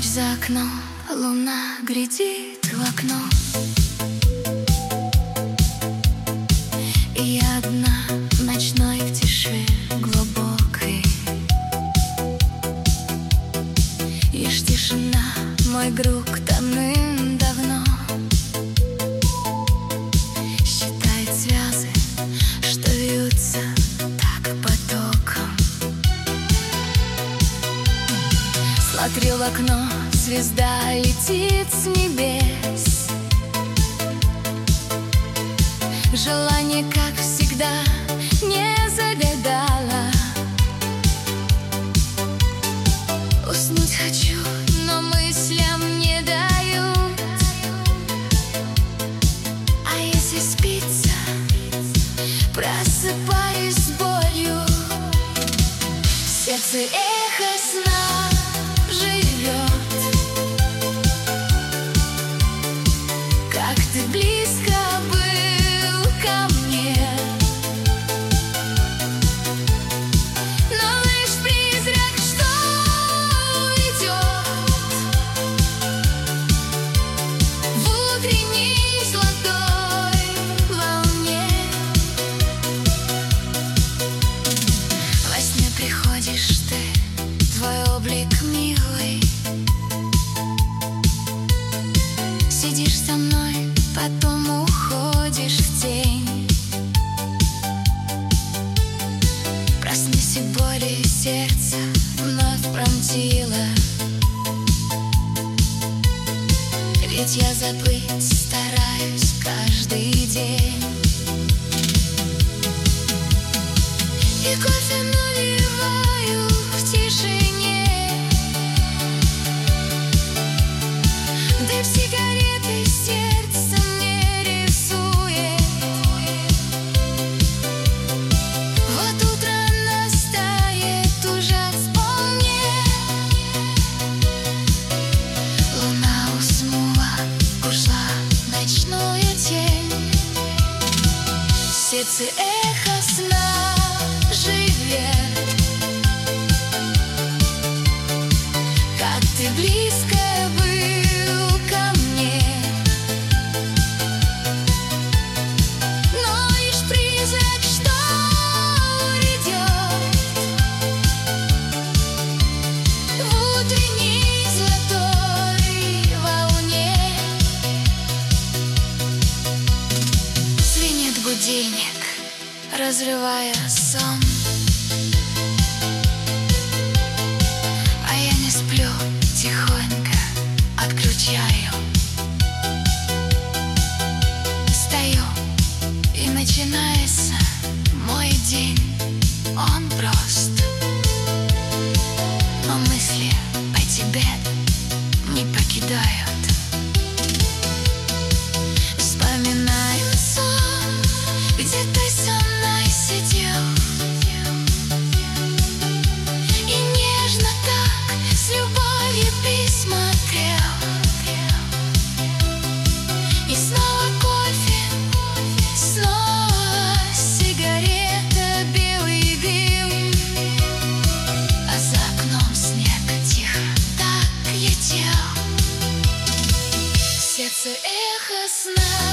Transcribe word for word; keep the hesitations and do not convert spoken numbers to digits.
Ночь за окном, луна глядит в окно, и я одна в ночной в тиши глубокой. Лишь тишина, мой друг давным-давно считает звезды, что вьются так потоком. Смотрю в окно, звезда летит с небес. Желание, как всегда, не загадала. Уснуть хочу, но мыслям не дают. А если спится, просыпаюсь с болью. В сердце эхо сна живет. Как ты близко был ко мне, но лишь призрак, что уйдет в утренней золотой волне. Во сне приходишь ты, твой облик милый. Сидишь со мной, потом уходишь в тень. Проснись, и боли сердце вновь пронзило. Ведь я забыть стараюсь каждый день. И кофе наливаю в тишине, дым сигареты сердце мне рисует. Вот утро настает уже вполне. Луна уснула, ушла в ночную тень. В сердце эхо сна живет. Как ты близко был ко мне, но лишь призрак, что уйдет в утренней золотой волне. Звенит будильник, разрывая сон, а я не сплю, тихонько отключаю. Стою, и начинается мой день. Он прост, но мысли о тебе не покидают. Вспоминаю сон, где ты со мной сидел, и нежно так с любовью присмотрел. И снова кофе, снова сигарета, белый дым, а за окном снег тихо так летел. В сердце эхо сна